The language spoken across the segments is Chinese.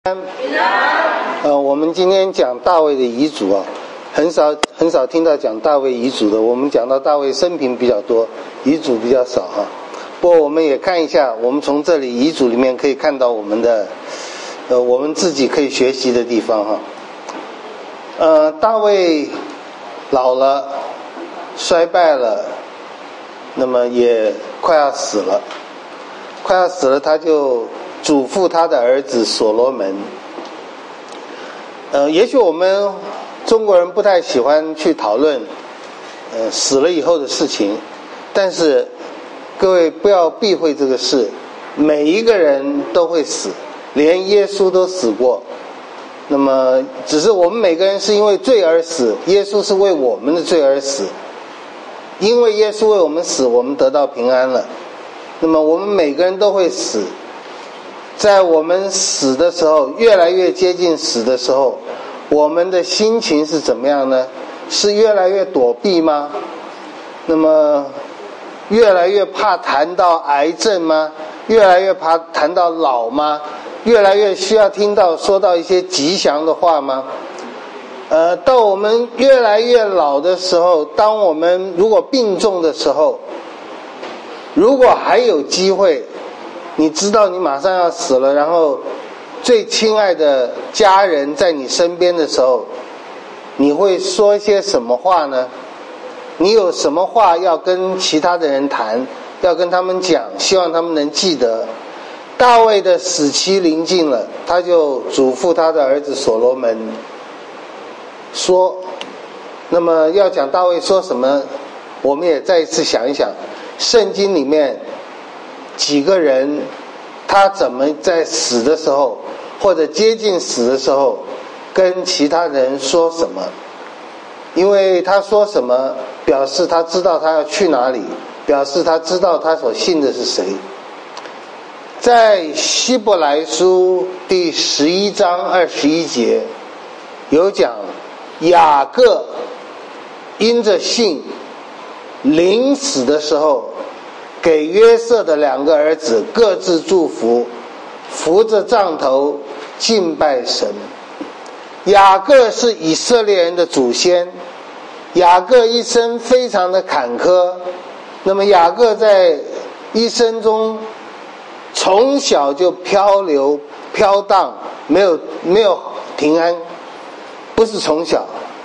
我们今天讲大卫的遗嘱啊，很少听到讲大卫遗嘱的。我们讲到大卫生平比较多，遗嘱比较少啊。不过我们也看一下，我们从这里遗嘱里面可以看到我们的，我们自己可以学习的地方哈。大卫老了，衰败了，那么也快要死了，他就嘱咐他的儿子所罗门。也许我们中国人不太喜欢去讨论死了以后的事情，但是各位不要避讳这个事，每一个人都会死，连耶稣都死过。那么只是我们每个人是因为罪而死，耶稣是为我们的罪而死，因为耶稣为我们死，我们得到平安了。那么我们每个人都会死，在我们死的时候，越来越接近死的时候，我们的心情是怎么样呢？是越来越躲避吗？那么越来越怕谈到癌症吗？越来越怕谈到老吗？越来越需要说到一些吉祥的话吗？到我们越来越老的时候，当我们如果病重的时候，如果还有机会，你知道你马上要死了，然后最亲爱的家人在你身边的时候，你会说些什么话呢？你有什么话要跟其他的人谈，要跟他们讲，希望他们能记得。大卫的死期临近了，他就嘱咐他的儿子所罗门说，那么要讲大卫说什么，我们也再一次想一想，圣经里面几个人他怎么在死的时候或者接近死的时候跟其他人说什么，因为他说什么表示他知道他要去哪里，表示他知道他所信的是谁。在希伯来书第11章21节有讲，雅各因着信临死的时候给约瑟的2个儿子各自祝福，扶着杖头敬拜神。雅各是以色列人的祖先，雅各一生非常的坎坷，那么雅各在一生中从小就漂流飘荡，没有平安，不是从小，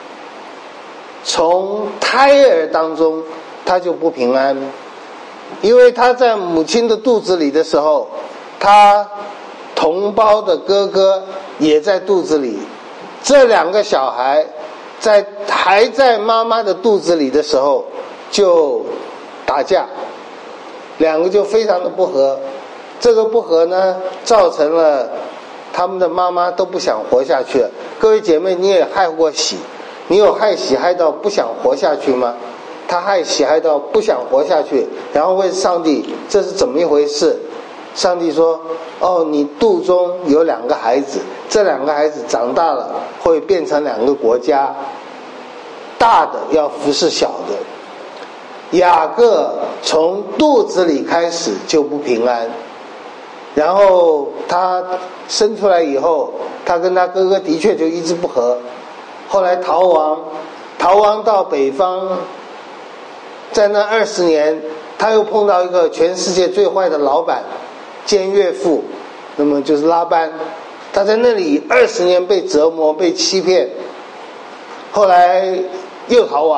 从胎儿当中他就不平安，因为他在母亲的肚子里的时候，他同胞的哥哥也在肚子里，这2个小孩还在妈妈的肚子里的时候就打架，2个就非常的不和。这个不和呢，造成了他们的妈妈都不想活下去了。各位姐妹，你也害过喜，你有害喜害到不想活下去吗？他害喜害到不想活下去，然后问上帝这是怎么一回事。上帝说，你肚中有2个孩子，这2个孩子长大了会变成2个国家，大的要服侍小的。雅各从肚子里开始就不平安，然后他生出来以后，他跟他哥哥的确就一直不和，后来逃亡到北方，在那20年他又碰到一个全世界最坏的老板兼岳父，那么就是拉班，他在那里20年被折磨被欺骗，后来又逃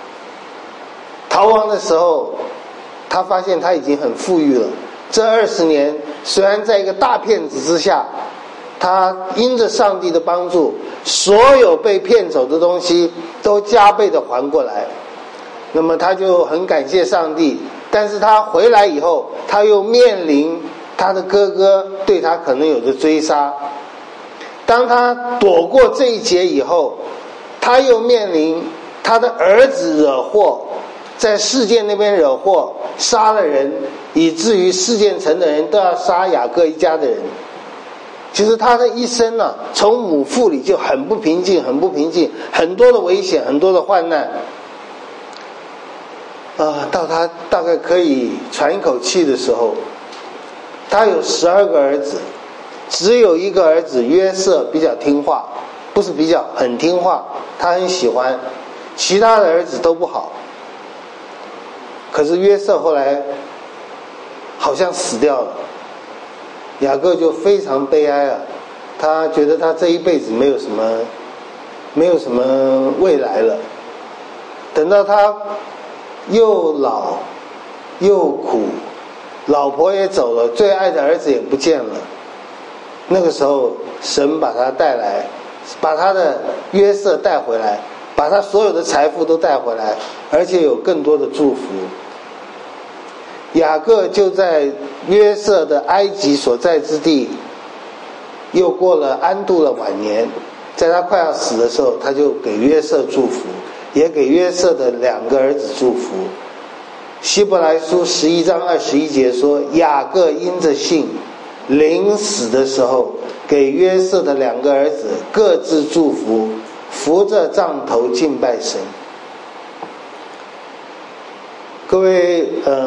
亡的时候，他发现他已经很富裕了。这20年虽然在一个大骗子之下，他因着上帝的帮助，所有被骗走的东西都加倍的还过来，那么他就很感谢上帝。但是他回来以后，他又面临他的哥哥对他可能有着追杀。当他躲过这一劫以后，他又面临他的儿子惹祸，在事件那边惹祸，杀了人，以至于事件城的人都要杀雅各一家的人。其实他的一生啊，从母腹里就很不平静，很多的危险，很多的患难。到他大概可以喘一口气的时候，他有12个儿子， 只有一个儿子约瑟比较听话，不是比较，很听话，他很喜欢，其他的儿子都不好。可是约瑟后来好像死掉了，雅各就非常悲哀啊，他觉得他这一辈子没有什么未来了。等到他又老又苦，老婆也走了，最爱的儿子也不见了，那个时候神把他带来，把他的约瑟带回来，把他所有的财富都带回来，而且有更多的祝福。雅各就在约瑟的埃及所在之地又过了安度了晚年，在他快要死的时候，他就给约瑟祝福，也给约瑟的2个儿子祝福。希伯来书11章21节说，雅各因着信临死的时候给约瑟的2个儿子各自祝福，扶着杖头敬拜神。各位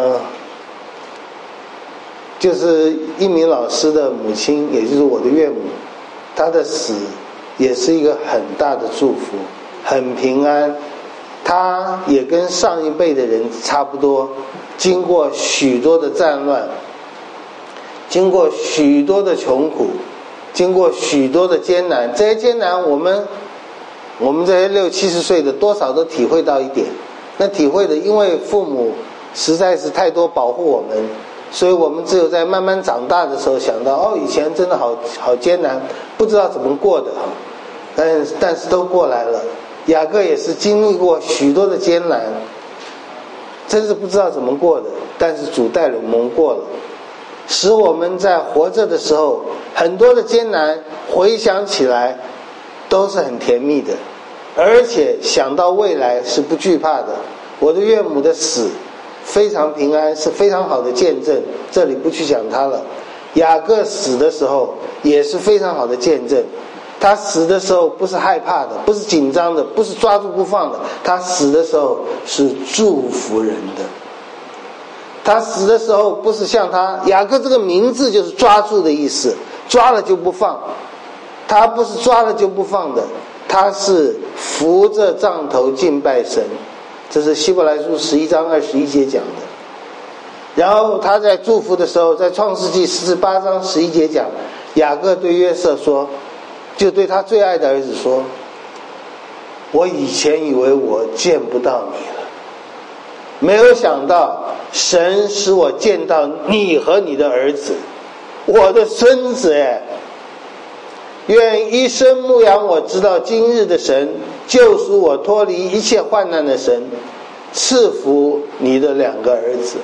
就是一鸣老师的母亲，也就是我的岳母，她的死也是一个很大的祝福，很平安。她也跟上一辈的人差不多，经过许多的战乱，经过许多的穷苦，经过许多的艰难，这些艰难我们这些60、70岁的多少都体会到一点。那体会的，因为父母实在是太多保护我们，所以我们只有在慢慢长大的时候想到，以前真的好艰难，不知道怎么过的但是都过来了。雅各也是经历过许多的艰难，真是不知道怎么过的，但是主带领我们过了，使我们在活着的时候，很多的艰难回想起来都是很甜蜜的，而且想到未来是不惧怕的。我的岳母的死非常平安，是非常好的见证，这里不去讲他了。雅各死的时候也是非常好的见证，他死的时候不是害怕的，不是紧张的，不是抓住不放的，他死的时候是祝福人的。他死的时候不是像他雅各这个名字就是抓住的意思，抓了就不放，他不是抓了就不放的，他是扶着杖头敬拜神，这是希伯来书11章21节讲的。然后他在祝福的时候，在创世纪18章11节讲，雅各对约瑟说，就对他最爱的儿子说，我以前以为我见不到你了，没有想到神使我见到你和你的儿子，我的孙子耶。愿一生牧养我直到今日的神，救赎我脱离一切患难的神，赐福你的2个儿子。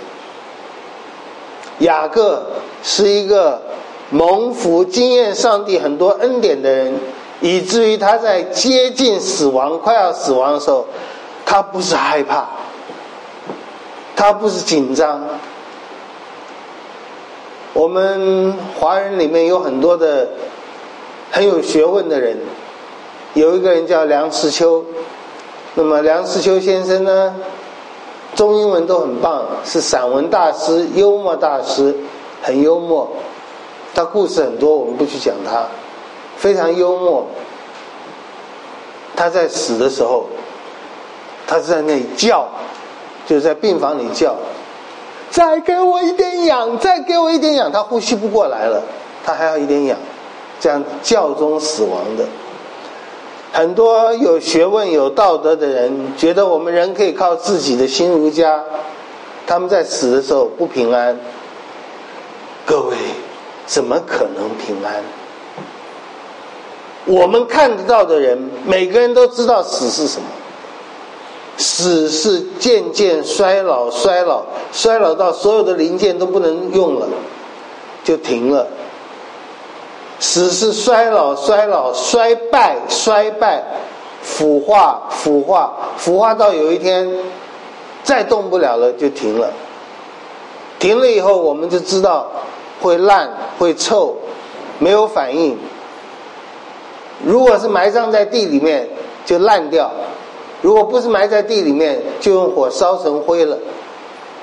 雅各是一个蒙福经验上帝很多恩典的人，以至于他在接近死亡快要死亡的时候，他不是害怕，他不是紧张。我们华人里面有很多的很有学问的人，有一个人叫梁实秋。那么梁实秋先生呢，中英文都很棒，是散文大师，幽默大师，很幽默。他故事很多，我们不去讲他，非常幽默。他在死的时候，他是在那里叫，就是在病房里叫，再给我一点氧，再给我一点氧。他呼吸不过来了，他还要一点氧，这样叫中死亡的。很多有学问有道德的人觉得我们人可以靠自己的心如家，他们在死的时候不平安。各位怎么可能平安？我们看得到的人，每个人都知道死是什么，死是渐渐衰老到所有的零件都不能用了就停了。死是衰老衰败腐化到有一天再动不了了就停了。停了以后我们就知道会烂会臭，没有反应。如果是埋葬在地里面就烂掉，如果不是埋在地里面就用火烧成灰了，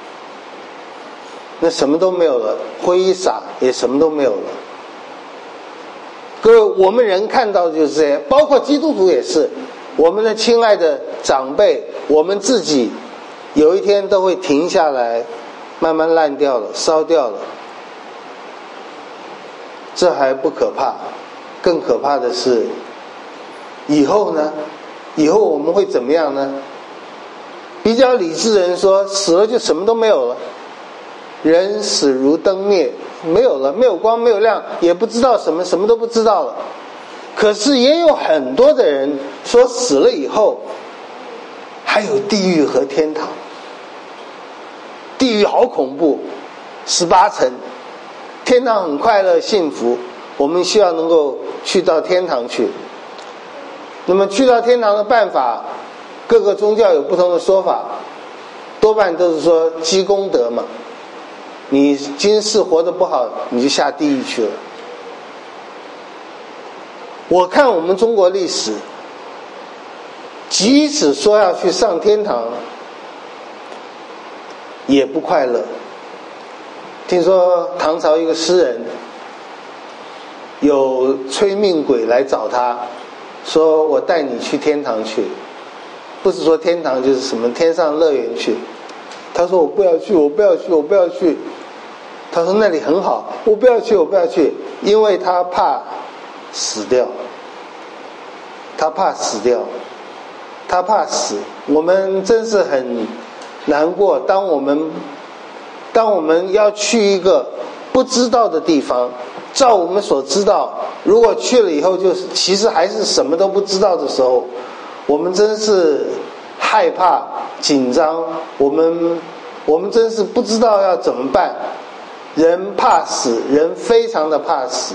那什么都没有了，灰一撒也什么都没有了。 各位，我们人看到的就是这样，包括基督徒也是，我们的亲爱的长辈，我们自己有一天都会停下来，慢慢烂掉了，烧掉了。这还不可怕，更可怕的是以后呢？以后我们会怎么样呢？比较理智的人说，死了就什么都没有了，人死如灯灭，没有了，没有光，没有亮，也不知道什么，什么都不知道了。可是也有很多的人说，死了以后还有地狱和天堂。地狱好恐怖，18层，天堂很快乐幸福，我们需要能够去到天堂去。那么去到天堂的办法，各个宗教有不同的说法，多半都是说积功德嘛，你今世活得不好，你就下地狱去了。我看我们中国历史，即使说要去上天堂，也不快乐。听说唐朝一个诗人，有催命鬼来找他，说我带你去天堂去，不是说天堂就是什么天上乐园去。他说我不要去，我不要去，我不要去。他说那里很好，我不要去，我不要去，因为他怕死掉，他怕死掉，他怕死。我们真是很难过，当我们要去一个不知道的地方，照我们所知道，如果去了以后就是其实还是什么都不知道的时候，我们真是害怕紧张，我们真是不知道要怎么办。人怕死，人非常的怕死。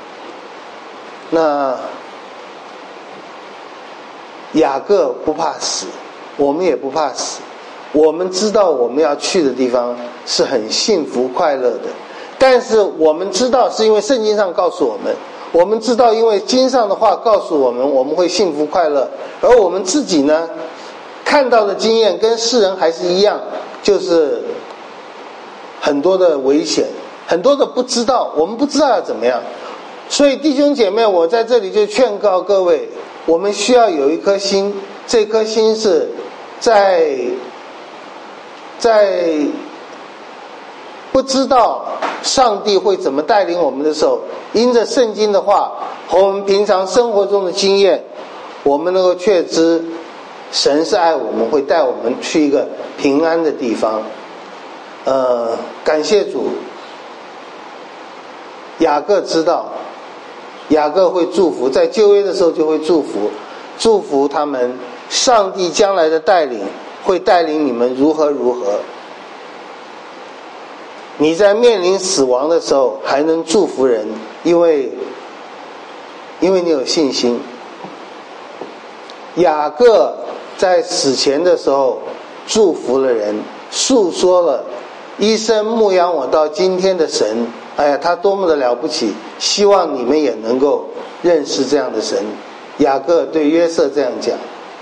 那雅各不怕死，我们也不怕死。我们知道我们要去的地方是很幸福快乐的，但是我们知道是因为圣经上告诉我们，我们知道因为经上的话告诉我们，我们会幸福快乐。而我们自己呢，看到的经验跟世人还是一样，就是很多的危险，很多的不知道，我们不知道要怎么样。所以弟兄姐妹，我在这里就劝告各位，我们需要有一颗心，这颗心是在不知道上帝会怎么带领我们的时候，因着圣经的话和我们平常生活中的经验，我们能够确知神是爱我们，会带我们去一个平安的地方。感谢主，雅各知道，雅各会祝福，在旧约的时候就会祝福他们，上帝将来的带领会带领你们如何如何。你在面临死亡的时候还能祝福人，因为你有信心。雅各在死前的时候祝福了人，诉说了一生牧养我到今天的神，哎呀，他多么的了不起，希望你们也能够认识这样的神。雅各对约瑟这样讲。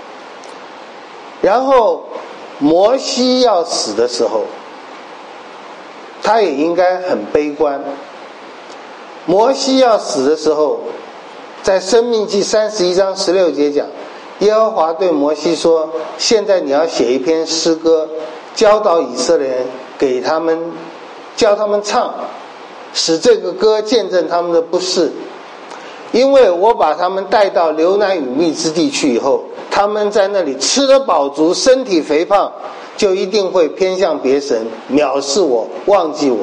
然后摩西要死的时候，他也应该很悲观。摩西要死的时候，在申命记31章16节讲，耶和华对摩西说，现在你要写一篇诗歌，教导以色列人，给他们教他们唱，使这个歌见证他们的不是。因为我把他们带到流奶与蜜之地去以后，他们在那里吃得饱足，身体肥胖，就一定会偏向别神，藐视我，忘记我。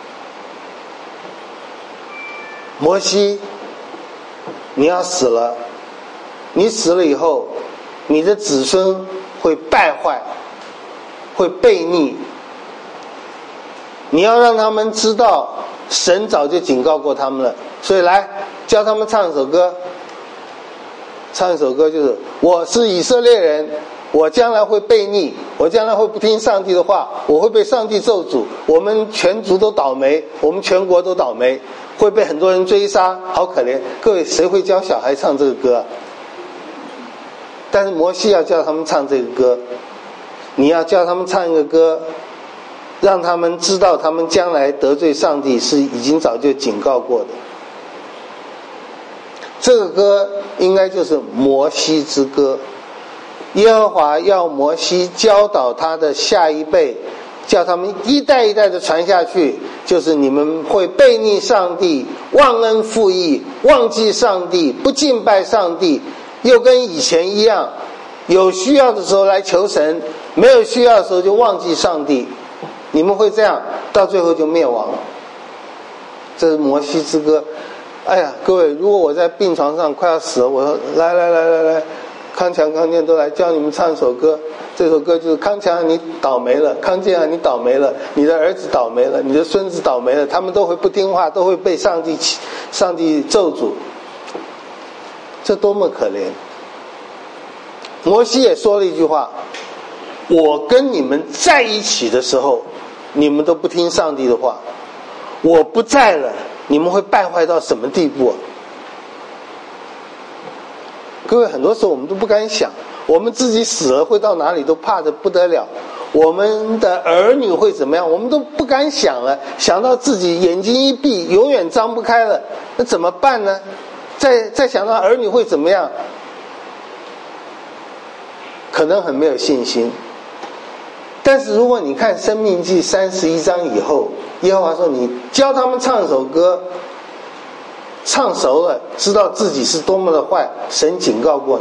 摩西，你要死了，你死了以后，你的子孙会败坏，会悖逆。你要让他们知道，神早就警告过他们了。所以来教他们唱一首歌，唱一首歌，就是我是以色列人，我将来会悖逆，我将来会不听上帝的话，我会被上帝咒诅，我们全族都倒霉，我们全国都倒霉，会被很多人追杀，好可怜。各位，谁会教小孩唱这个歌啊？但是摩西要教他们唱这个歌，你要教他们唱一个歌，让他们知道他们将来得罪上帝是已经早就警告过的。 这个歌应该就是摩西之歌。耶和华要摩西教导他的下一辈，叫他们一代一代的传下去，就是你们会悖逆上帝，忘恩负义，忘记上帝，不敬拜上帝，又跟以前一样，有需要的时候来求神，没有需要的时候就忘记上帝。你们会这样，到最后就灭亡了。这是摩西之歌。哎呀，各位，如果我在病床上快要死了，我说来，康强、康健都来教你们唱一首歌。这首歌就是康强你倒霉了，康健你倒霉了，你的儿子倒霉了，你的孙子倒霉了，他们都会不听话，都会被上帝咒诅。这多么可怜！摩西也说了一句话：我跟你们在一起的时候，你们都不听上帝的话，我不在了，你们会败坏到什么地步啊？各位，很多时候我们都不敢想，我们自己死了会到哪里都怕得不得了，我们的儿女会怎么样，我们都不敢想了。想到自己眼睛一闭永远张不开了，那怎么办呢？再想到儿女会怎么样，可能很没有信心。但是如果你看申命记31章以后，耶和华说你教他们唱一首歌，唱熟了，知道自己是多么的坏，神警告过你。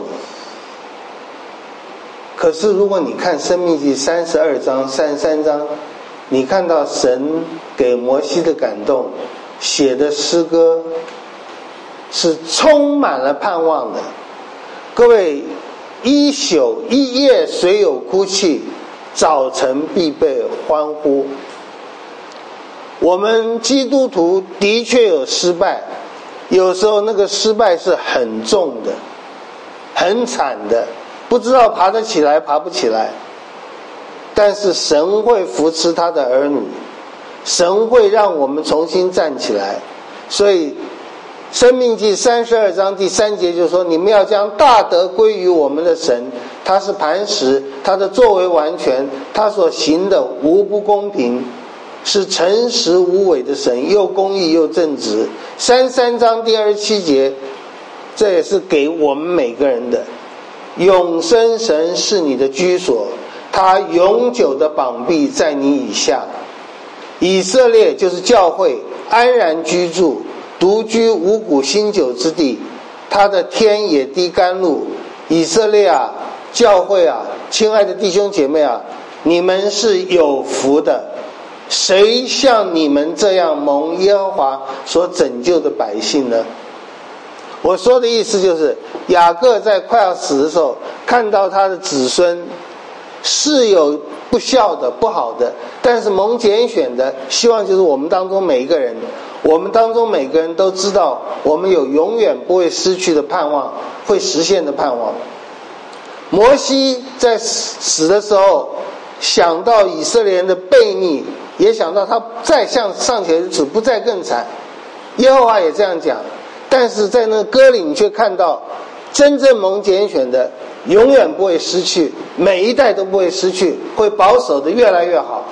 可是如果你看申命记32章33章，你看到神给摩西的感动，写的诗歌是充满了盼望的。各位，一宿一夜虽有哭泣，早晨必被欢呼。我们基督徒的确有失败，有时候那个失败是很重的，很惨的，不知道爬得起来爬不起来。但是神会扶持他的儿女，神会让我们重新站起来。所以申命记32章第3节就说，你们要将大德归于我们的神，他是磐石，他的作为完全，他所行的无不公平，是诚实无伪的神，又公义又正直。33章第27节，这也是给我们每个人的。永生神是你的居所，他永久的膀臂在你以下。以色列就是教会，安然居住，独居五谷新酒之地，他的天也滴甘露。以色列啊，教会啊，亲爱的弟兄姐妹啊，你们是有福的。谁像你们这样蒙耶和华所拯救的百姓呢？我说的意思就是，雅各在快要死的时候，看到他的子孙是有不孝的、不好的，但是蒙拣选的，希望就是我们当中每一个人，我们当中每个人都知道，我们有永远不会失去的盼望，会实现的盼望。摩西在死的时候，想到以色列人的悖逆，也想到他再像尚且如此，不再更惨。耶和华也这样讲，但是在那个歌里你却看到，真正蒙拣选的永远不会失去，每一代都不会失去，会保守的越来越好。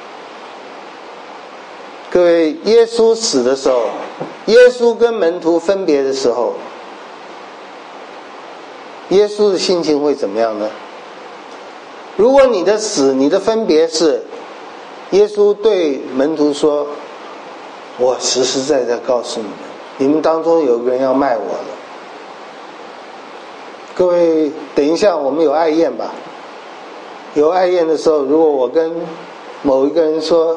各位，耶稣死的时候，耶稣跟门徒分别的时候，耶稣的心情会怎么样呢？如果你的死，你的分别是耶稣对门徒说，我实实在在告诉你们，你们当中有个人要卖我了。各位，等一下我们有爱宴吧，有爱宴的时候，如果我跟某一个人说，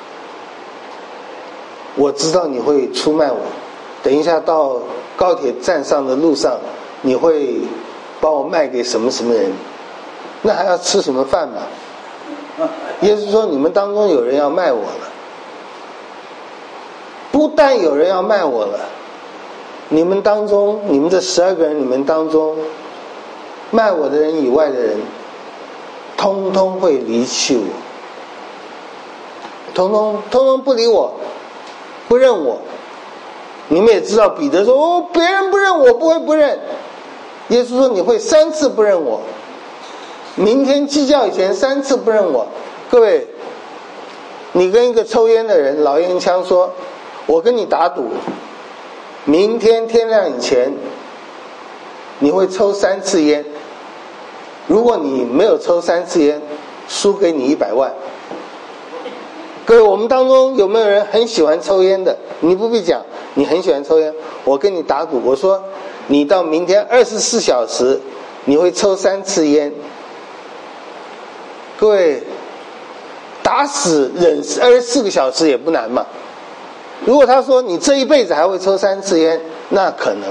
我知道你会出卖我，等一下到高铁站上的路上，你会把我卖给什么什么人，那还要吃什么饭嘛？耶稣说，你们当中有人要卖我了。不但有人要卖我了，你们当中，你们这12个人里面当中，卖我的人以外的人，通通会离弃我，通通不理我，不认我。你们也知道，彼得说，别人不认我，不会不认。耶稣说，你会3次不认我，明天鸡叫以前3次不认我。各位，你跟一个抽烟的人老烟枪说，我跟你打赌，明天天亮以前你会抽3次烟。如果你没有抽3次烟，输给你100万。各位，我们当中有没有人很喜欢抽烟的？你不必讲，你很喜欢抽烟，我跟你打赌，我说你到明天24小时你会抽3次烟。各位，打死忍24个小时也不难嘛。如果他说你这一辈子还会抽3次烟，那可能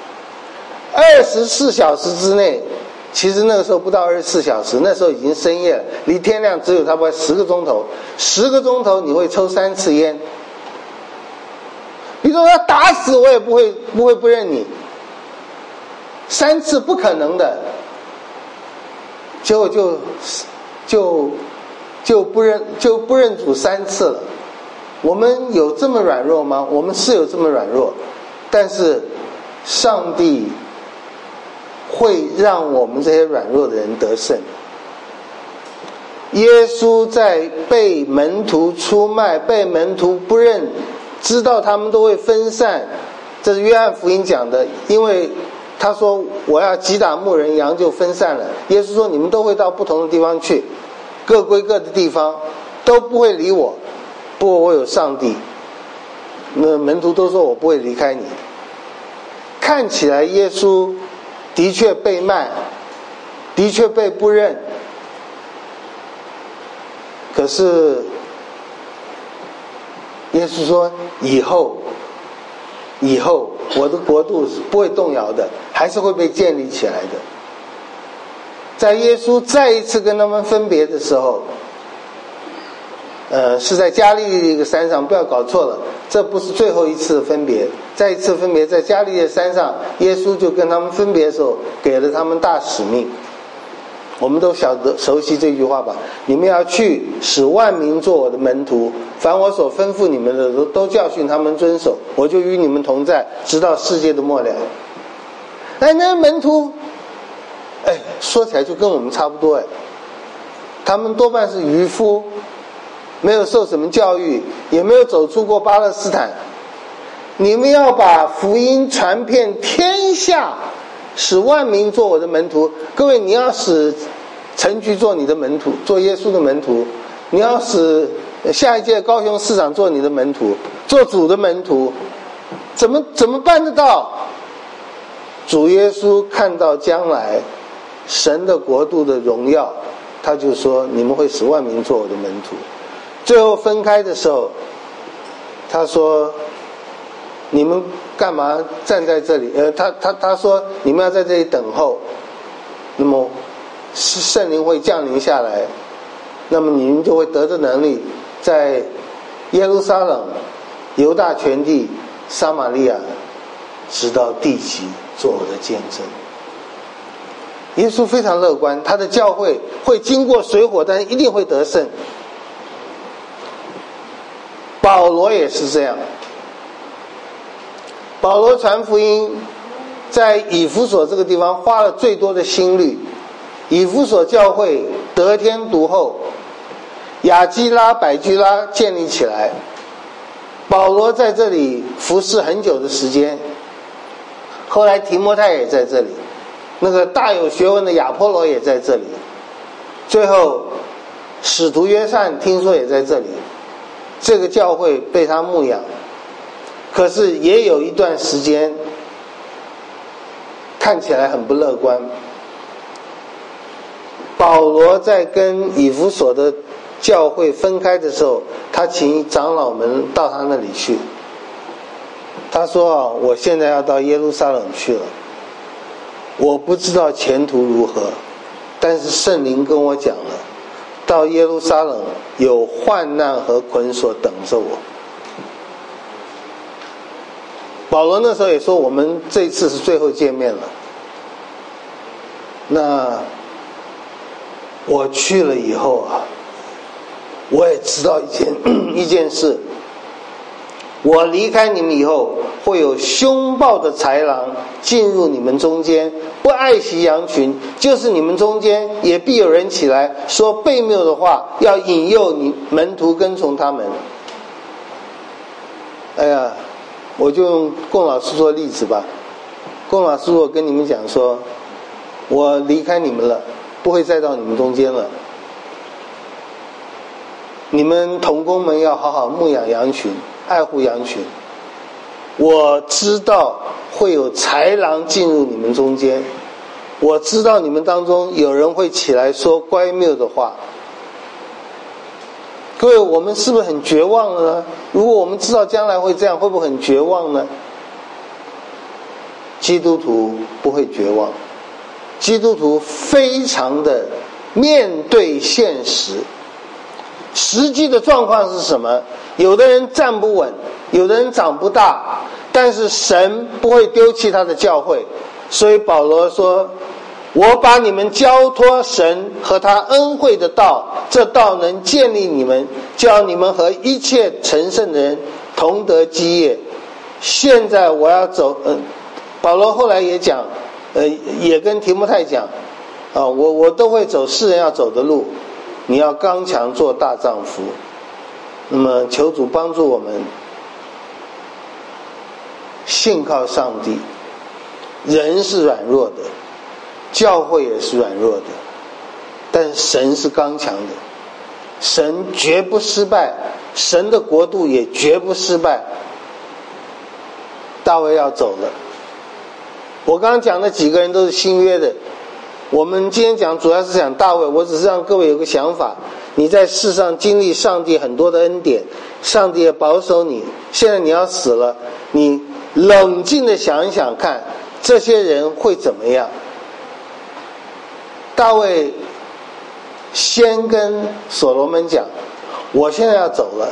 24小时之内，其实那个时候不到24小时，那时候已经深夜了，离天亮只有差不多10个钟头，10个钟头你会抽3次烟。你说他打死我也不会不认你，3次不可能的，结果就不认主3次了。我们有这么软弱吗？我们是有这么软弱，但是上帝会让我们这些软弱的人得胜。耶稣在被门徒出卖，被门徒不认，知道他们都会分散，这是约翰福音讲的，因为他说我要击打牧人，羊就分散了。耶稣说你们都会到不同的地方去，各归各的地方，都不会理我，不过我有上帝。那门徒都说我不会离开你。看起来耶稣的确被卖，的确被不认，可是耶稣说以后我的国度是不会动摇的，还是会被建立起来的。在耶稣再一次跟他们分别的时候，是在加利利的一个山上，不要搞错了，这不是最后一次分别。再一次分别在加利利的山上，耶稣就跟他们分别的时候给了他们大使命。我们都熟悉这句话吧，你们要去使万民做我的门徒，凡我所吩咐你们的都教训他们遵守，我就与你们同在，直到世界的末了。那门徒说起来就跟我们差不多。他们多半是渔夫，没有受什么教育，也没有走出过巴勒斯坦。你们要把福音传遍天下，使万民做我的门徒。各位，你要使陈局做你的门徒，做耶稣的门徒，你要使下一届高雄市长做你的门徒，做主的门徒，怎么办得到？主耶稣看到将来神的国度的荣耀，他就说你们会使万民做我的门徒。最后分开的时候，他说你们干嘛站在这里？他说你们要在这里等候，那么圣灵会降临下来，那么你们就会得着能力，在耶路撒冷、犹大全地、撒玛利亚，直到地极做我的见证。耶稣非常乐观，他的教会会经过水火，但一定会得胜。保罗也是这样。保罗传福音在以弗所这个地方花了最多的心力，以弗所教会得天独厚，雅基拉、百基拉建立起来，保罗在这里服侍很久的时间，后来提摩太也在这里，那个大有学问的亚波罗也在这里，最后使徒约翰听说也在这里，这个教会被他牧养。可是也有一段时间看起来很不乐观。保罗在跟以弗所的教会分开的时候，他请长老们到他那里去。他说我现在要到耶路撒冷去了，我不知道前途如何，但是圣灵跟我讲了，到耶路撒冷有患难和捆锁等着我。保罗那时候也说我们这次是最后见面了。那我去了以后我也知道一件事，我离开你们以后，会有凶暴的豺狼进入你们中间，不爱惜羊群，就是你们中间也必有人起来说悖谬的话，要引诱你门徒跟从他们。我就用龚老师做例子吧。 龚老师如果跟你们讲说，我离开你们了，不会再到你们中间了，你们同工们要好好牧养羊群，爱护羊群。我知道会有豺狼进入你们中间，我知道你们当中有人会起来说乖谬的话。各位，我们是不是很绝望了呢？如果我们知道将来会这样，会不会很绝望呢？基督徒不会绝望，基督徒非常的面对现实。实际的状况是什么？有的人站不稳，有的人长不大，但是神不会丢弃他的教会。所以保罗说，我把你们交托神和他恩惠的道，这道能建立你们，叫你们和一切成圣的人同得基业。现在我要走，保罗后来也讲，也跟提摩太讲，我都会走世人要走的路，你要刚强做大丈夫。那么求主帮助我们信靠上帝。人是软弱的，教会也是软弱的，但神是刚强的，神绝不失败，神的国度也绝不失败。大卫要走了，我刚刚讲的几个人都是新约的，我们今天讲主要是讲大卫，我只是让各位有个想法，你在世上经历上帝很多的恩典，上帝也保守你，现在你要死了，你冷静的想一想看，这些人会怎么样？大卫先跟所罗门讲，我现在要走了，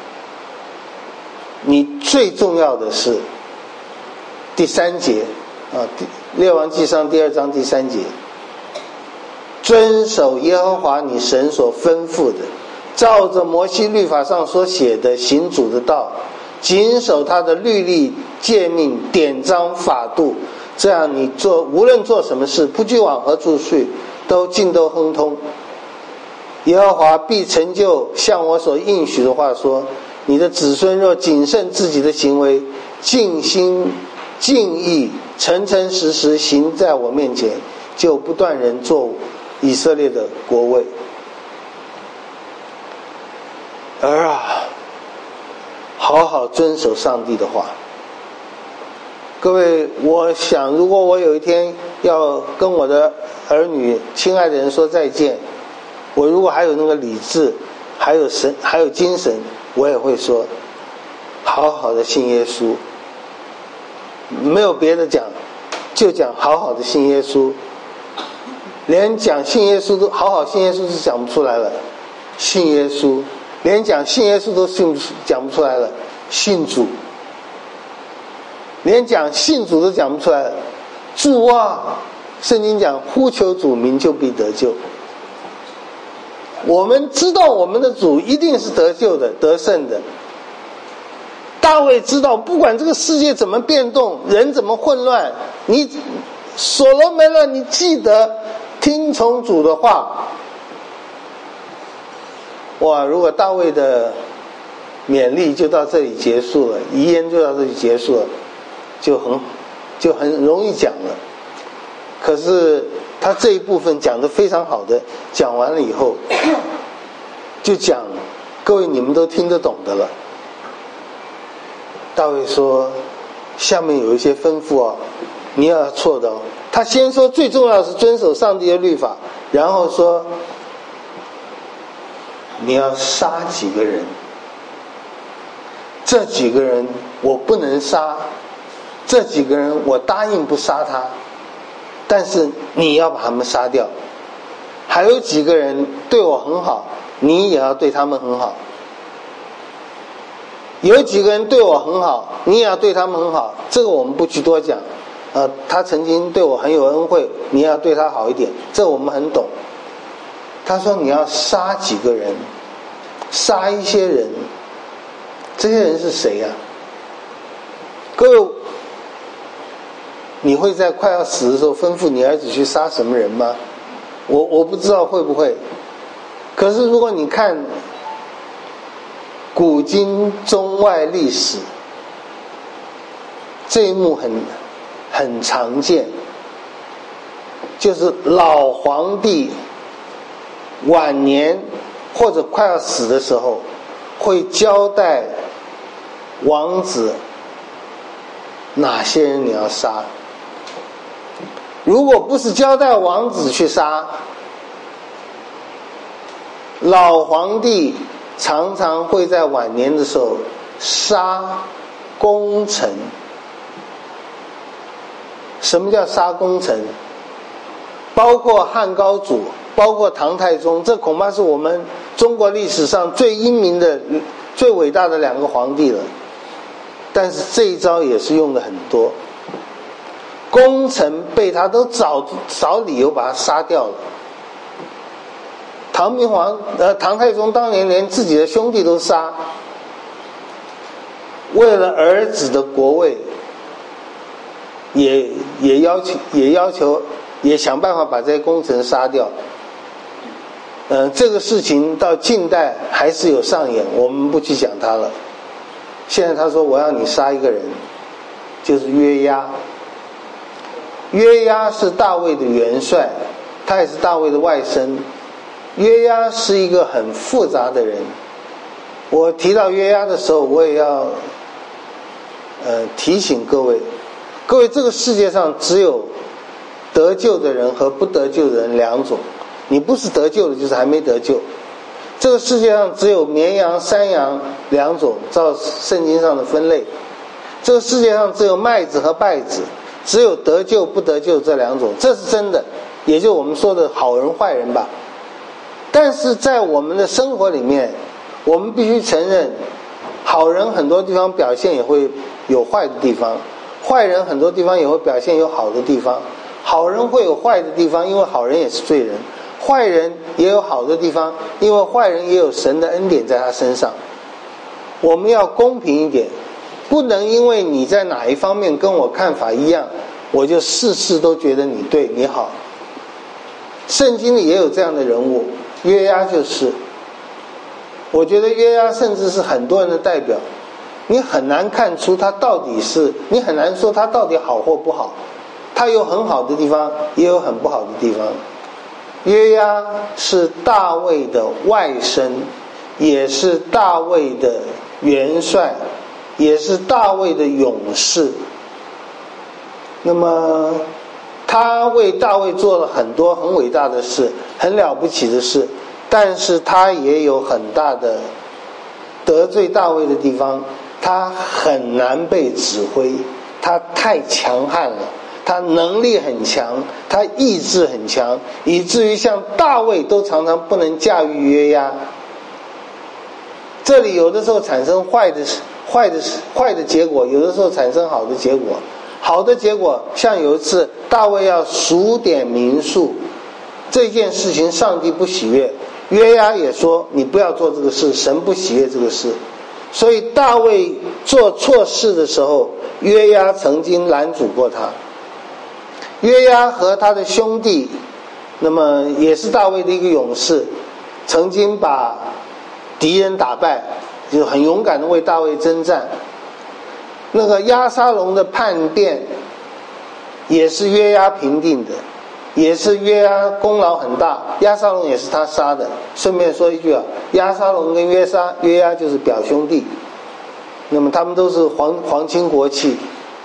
你最重要的是第3节列王纪上第2章第3节，遵守耶和华你神所吩咐的，照着摩西律法上所写的行主的道，谨守他的律例诫命典章法度，这样你无论做什么事，不拘往何处去，都尽都亨通。耶和华必成就像我所应许的话说，你的子孙若谨慎自己的行为，尽心尽意诚诚实实行在我面前，就不断人做以色列的国位。好好遵守上帝的话。各位，我想如果我有一天要跟我的儿女亲爱的人说再见，我如果还有那个理智，还有神，还有精神，我也会说好好的信耶稣，没有别的讲，就讲好好的信耶稣。连讲信耶稣都好好信耶稣都讲不出来了，信耶稣，连讲信耶稣都讲不出来了，信主，连讲信主都讲不出来了，主啊，圣经讲呼求主名就必得救。我们知道我们的主一定是得救的，得胜的。大卫知道不管这个世界怎么变动，人怎么混乱，你所罗门了，你记得听从主的话。哇，如果大卫的勉励就到这里结束了，遗言就到这里结束了，就很容易讲了。可是他这一部分讲得非常好的，讲完了以后就讲各位你们都听得懂的了。大卫说下面有一些吩咐你要错的他先说最重要的是遵守上帝的律法，然后说你要杀几个人，这几个人我不能杀，这几个人我答应不杀他，但是你要把他们杀掉。还有几个人对我很好，你也要对他们很好。有几个人对我很好，你也要对他们很好，这个我们不去多讲。他曾经对我很有恩惠，你也要对他好一点，这我们很懂。他说你要杀几个人，杀一些人，这些人是谁呀？各位，你会在快要死的时候吩咐你儿子去杀什么人吗？我不知道会不会。可是如果你看古今中外历史，这一幕很常见，就是老皇帝晚年或者快要死的时候，会交代王子哪些人你要杀。如果不是交代王子去杀，老皇帝常常会在晚年的时候杀功臣。什么叫杀功臣？包括汉高祖，包括唐太宗，这恐怕是我们中国历史上最英明的、最伟大的两个皇帝了。但是这一招也是用的很多，功臣被他都找理由把他杀掉了。唐太宗当年连自己的兄弟都杀，为了儿子的国位，也要求也想办法把这些功臣杀掉。这个事情到近代还是有上演，我们不去讲它了。现在他说我要你杀一个人，就是约押。约押是大卫的元帅，他也是大卫的外甥。约押是一个很复杂的人。我提到约押的时候，我也要提醒各位，这个世界上只有得救的人和不得救的人两种，你不是得救的就是还没得救。这个世界上只有绵羊、山羊两种，照圣经上的分类。这个世界上只有麦子和稗子，只有得救不得救这两种，这是真的，也就我们说的好人坏人吧。但是在我们的生活里面，我们必须承认，好人很多地方表现也会有坏的地方，坏人很多地方也会表现有好的地方。好人会有坏的地方，因为好人也是罪人；坏人也有好的地方，因为坏人也有神的恩典在他身上。我们要公平一点，不能因为你在哪一方面跟我看法一样，我就事事都觉得你对你好。圣经里也有这样的人物，约押就是。我觉得约押甚至是很多人的代表，你很难看出他到底是，你很难说他到底好或不好，他有很好的地方，也有很不好的地方。约押是大卫的外甥，也是大卫的元帅，也是大卫的勇士。那么他为大卫做了很多很伟大的事，很了不起的事，但是他也有很大的得罪大卫的地方，他很难被指挥，他太强悍了，他能力很强，他意志很强，以至于像大卫都常常不能驾驭约押。这里有的时候产生坏的结果，有的时候产生好的结果。好的结果，像有一次大卫要数点民数，这件事情上帝不喜悦，约押也说你不要做这个事，神不喜悦这个事。所以大卫做错事的时候，约押曾经拦阻过他。约押和他的兄弟，那么也是大卫的一个勇士，曾经把敌人打败，就很勇敢的为大卫征战。那个押沙龙的叛变也是约押平定的，也是约押功劳很大，押沙龙也是他杀的。顺便说一句啊，押沙龙跟约押就是表兄弟，那么他们都是皇亲国戚。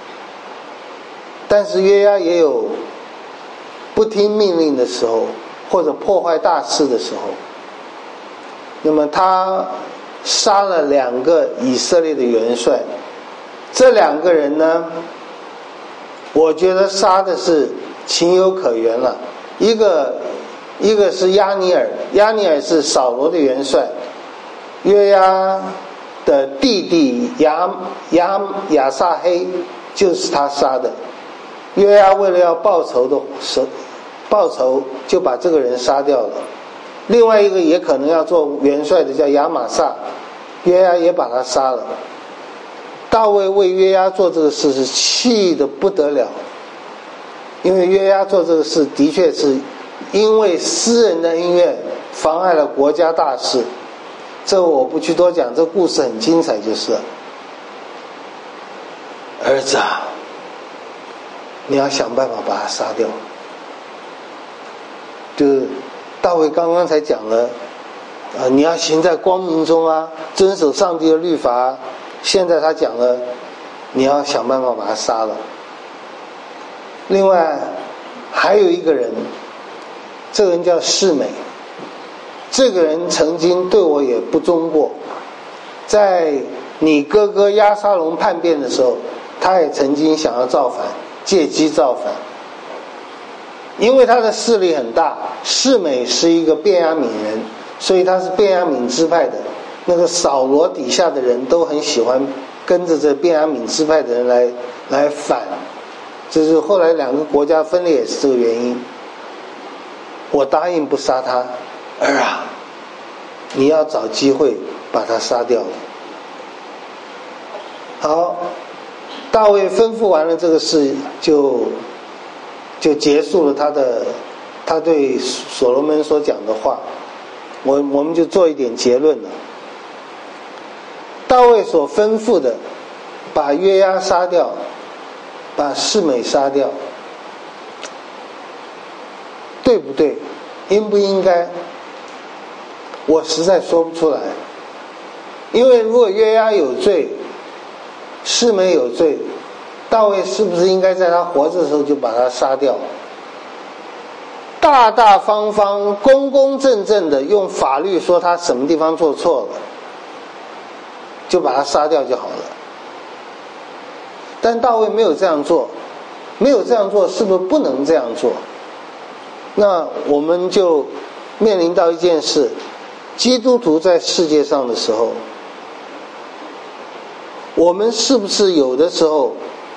但是约押也有不听命令的时候，或者破坏大事的时候。那么他杀了2个以色列的元帅，这2个人呢，我觉得杀的是情有可原了。一个是押尼尔，押尼尔是扫罗的元帅，约押的弟弟亚撒黑就是他杀的。约押为了要报仇，就把这个人杀掉了。另外一个也可能要做元帅的叫亚玛撒，约押也把他杀了。大卫为约押做这个事是气得不得了，因为约押做这个事的确是因为私人的恩怨妨碍了国家大事，这我不去多讲，这故事很精彩就是了。儿子啊， 你要想办法把他杀掉。就是大卫刚刚才讲了，你要行在光明中啊，遵守上帝的律法啊。现在他讲了，你要想办法把他杀了。另外还有一个人，这个人叫示每，这个人曾经对我也不忠过，在你哥哥押沙龙叛变的时候，他也曾经想要造反，借机造反。因为他的势力很大，示每是一个便雅悯人，所以他是便雅悯支派的。那个扫罗底下的人都很喜欢跟着这便雅悯支派的人来反，就是后来两个国家分裂也是这个原因。我答应不杀他，儿啊，你要找机会把他杀掉了。好，大卫吩咐完了这个事，就结束了他对所罗门所讲的话。我们就做一点结论了。大卫所吩咐的，把约押杀掉，把示每杀掉，对不对？应不应该？我实在说不出来。因为如果约押有罪，示每有罪，大卫是不是应该在他活着的时候就把他杀掉？大大方方、公公正正的用法律说他什么地方做错了，就把他杀掉就好了。但大卫没有这样做，没有这样做，是不是不能这样做？那我们就面临到一件事：基督徒在世界上的时候，我们是不是有的时候，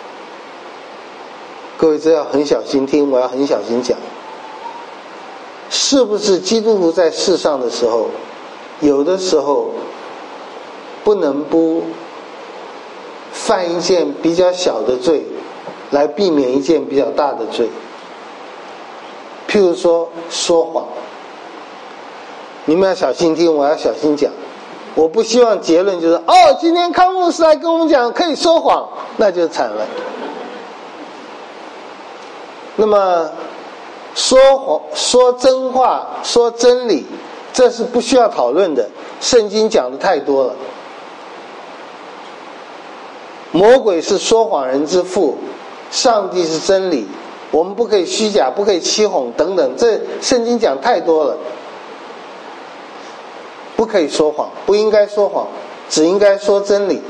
各位这要很小心听，我要很小心讲，是不是基督徒在世上的时候，有的时候不能不犯一件比较小的罪，来避免一件比较大的罪？譬如说说谎，你们要小心听，我要小心讲。我不希望结论就是今天康牧师来跟我们讲可以说谎，那就惨了。那么说谎、说真话、说真理，这是不需要讨论的，圣经讲的太多了。魔鬼是说谎人之父，上帝是真理，我们不可以虚假，不可以欺哄等等，这圣经讲太多了。不可以说谎，不应该说谎，只应该说真理。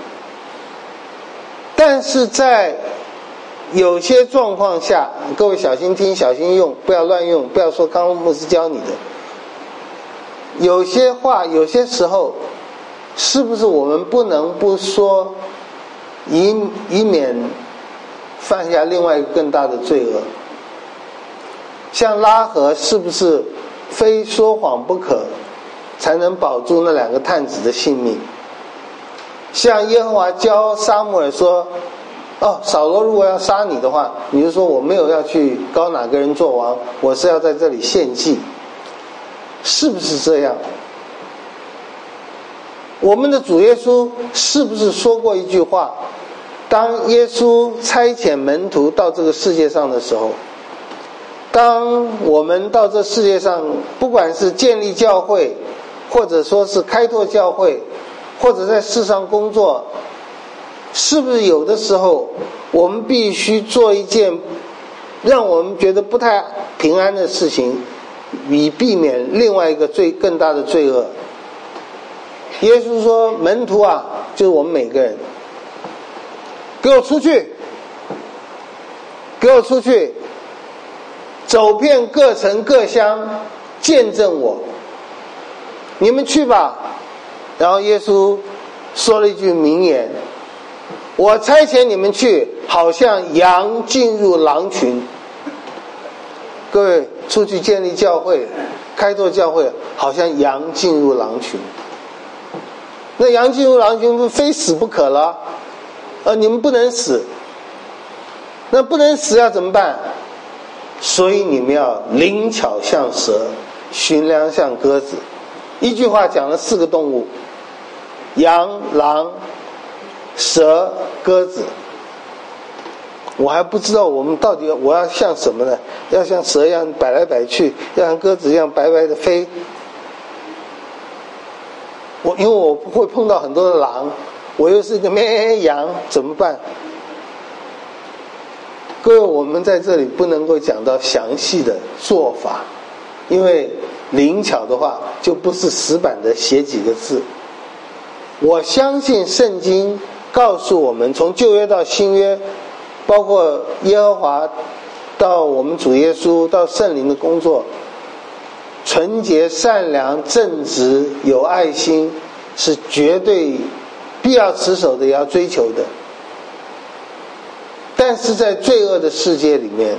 但是在有些状况下，各位小心听，小心用，不要乱用，不要说康牧师教你的。有些话，有些时候，是不是我们不能不说，以免犯下另外一个更大的罪恶？像拉合是不是非说谎不可，才能保住那两个探子的性命？像耶和华教撒母耳说，扫罗如果要杀你的话，你就说我没有要去膏哪个人做王，我是要在这里献祭，是不是这样？我们的主耶稣是不是说过一句话？当耶稣差遣门徒到这个世界上的时候，当我们到这世界上，不管是建立教会，或者说是开拓教会，或者在世上工作，是不是有的时候我们必须做一件让我们觉得不太平安的事情，以避免另外一个更大的罪恶？耶稣说，门徒啊，就是我们每个人，给我出去，给我出去，走遍各城各乡，见证我。你们去吧。然后耶稣说了一句名言，我差遣你们去，好像羊进入狼群。各位出去建立教会，开拓教会，好像羊进入狼群。那羊进入狼群不非死不可了？你们不能死，那不能死要怎么办？所以你们要灵巧像蛇，驯良像鸽子。一句话讲了4个动物：羊、狼、蛇、鸽子。 我还不知道我们到底我要像什么呢？要像蛇一样摆来摆去，要像鸽子一样白白的飞。因为我会碰到很多的狼，我又是一个绵羊，怎么办？各位，我们在这里不能够讲到详细的做法，因为灵巧的话就不是死板的写几个字。我相信圣经告诉我们，从旧约到新约，包括耶和华到我们主耶稣到圣灵的工作，纯洁、善良、正直、有爱心，是绝对必要持守的，也要追求的。但是在罪恶的世界里面，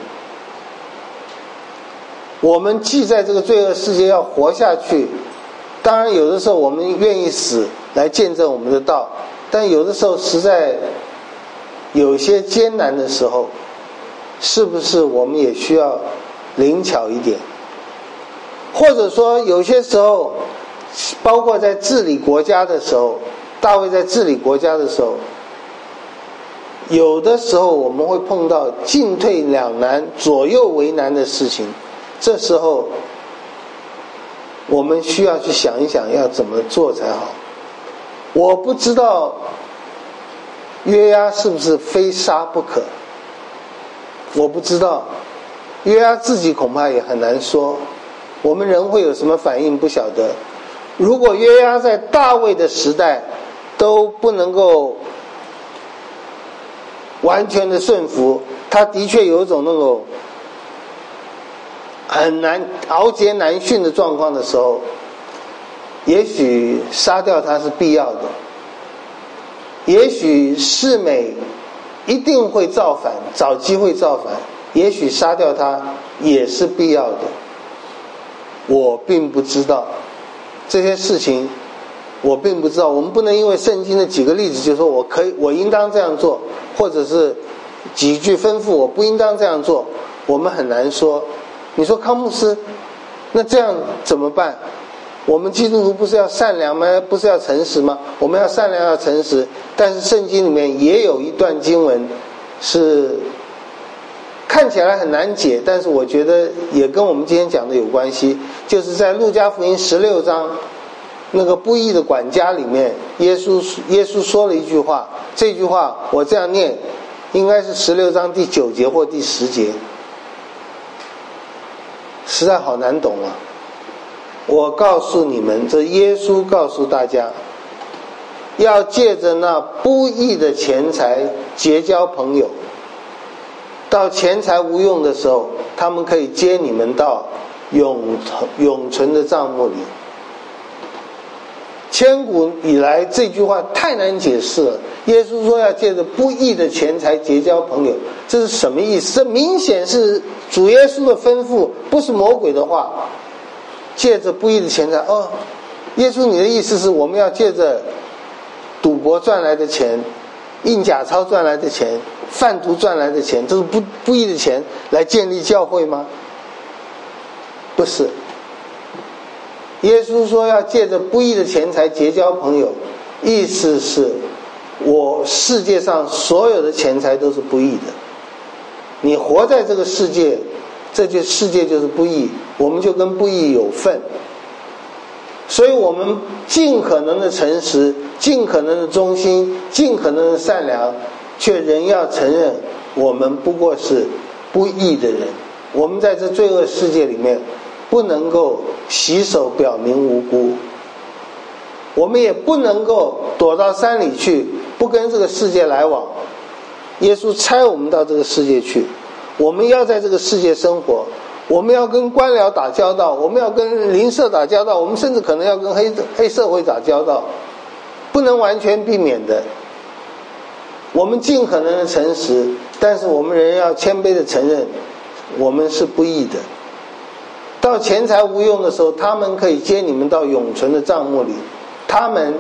我们既在这个罪恶世界要活下去，当然有的时候我们愿意死来见证我们的道，但有的时候实在有些艰难的时候，是不是我们也需要灵巧一点？或者说有些时候，包括在治理国家的时候，大卫在治理国家的时候，有的时候我们会碰到进退两难、左右为难的事情，这时候我们需要去想一想要怎么做才好。我不知道约押是不是非杀不可，我不知道，约押自己恐怕也很难说，我们人会有什么反应不晓得。如果约押在大卫的时代都不能够完全的顺服，他的确有一种那种很难熬劫难驯的状况的时候，也许杀掉他是必要的，也许世美一定会造反，找机会造反，也许杀掉他也是必要的。我并不知道这些事情，我并不知道。我们不能因为圣经的几个例子就说我应当这样做，或者是几句吩咐我不应当这样做，我们很难说。你说康牧师，那这样怎么办？我们基督徒不是要善良吗？不是要诚实吗？我们要善良要诚实，但是圣经里面也有一段经文是看起来很难解，但是我觉得也跟我们今天讲的有关系，就是在路加福音16章那个不义的管家里面，耶稣说了一句话，这句话我这样念，应该是16章第9节或第10节，实在好难懂啊。我告诉你们，这耶稣告诉大家，要借着那不义的钱财结交朋友，到钱财无用的时候，他们可以接你们到永存的帐幕里。千古以来这句话太难解释了，耶稣说要借着不义的钱财结交朋友，这是什么意思？这明显是主耶稣的吩咐，不是魔鬼的话。借着不义的钱财，耶稣你的意思是我们要借着赌博赚来的钱、印假钞赚来的钱、贩毒赚来的钱，这是不义的钱来建立教会吗？不是。耶稣说要借着不义的钱财结交朋友，意思是世界上所有的钱财都是不义的，你活在这个世界，这世界就是不义，我们就跟不义有份。所以我们尽可能的诚实，尽可能的忠心，尽可能的善良，却仍要承认我们不过是不义的人。我们在这罪恶世界里面不能够洗手表明无辜，我们也不能够躲到山里去，不跟这个世界来往。耶稣差我们到这个世界去，我们要在这个世界生活，我们要跟官僚打交道，我们要跟邻舍打交道，我们甚至可能要跟黑社会打交道，不能完全避免的。我们尽可能的诚实，但是我们仍然要谦卑的承认我们是不义的。到钱财无用的时候，他们可以接你们到永存的帐幕里。他们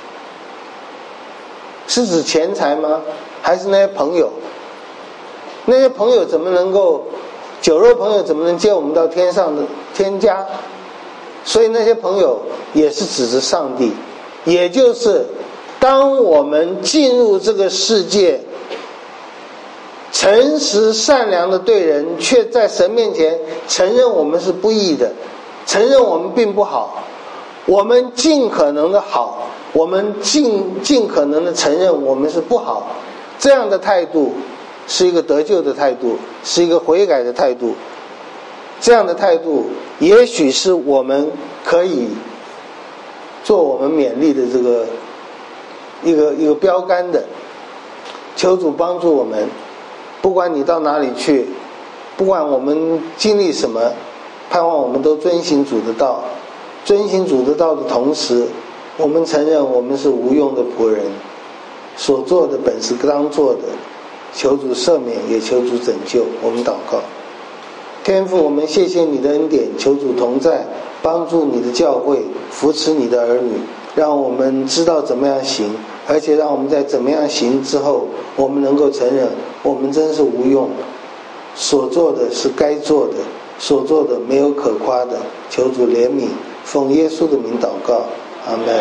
是指钱财吗？还是那些朋友？那些朋友怎么能够，酒肉朋友怎么能接我们到天上的天家？所以那些朋友也是指着上帝，也就是当我们进入这个世界， 诚实善良的对人，却在神面前承认我们是不义的，承认我们并不好，我们尽可能的好，我们尽可能的承认我们是不好，这样的态度是一个得救的态度，是一个悔改的态度。这样的态度也许是我们可以做我们勉励的这个一个标杆的。求主帮助我们，不管你到哪里去，不管我们经历什么，盼望我们都遵行主的道。遵行主的道的同时，我们承认我们是无用的仆人，所做的本是当做的。求主赦免，也求主拯救。我们祷告。天父，我们谢谢你的恩典，求主同在，帮助你的教会，扶持你的儿女，让我们知道怎么样行，而且让我们在怎么样行之后，我们能够承认我们真是无用，所做的是该做的，所做的没有可夸的。求主怜悯，奉耶稣的名祷告，阿们。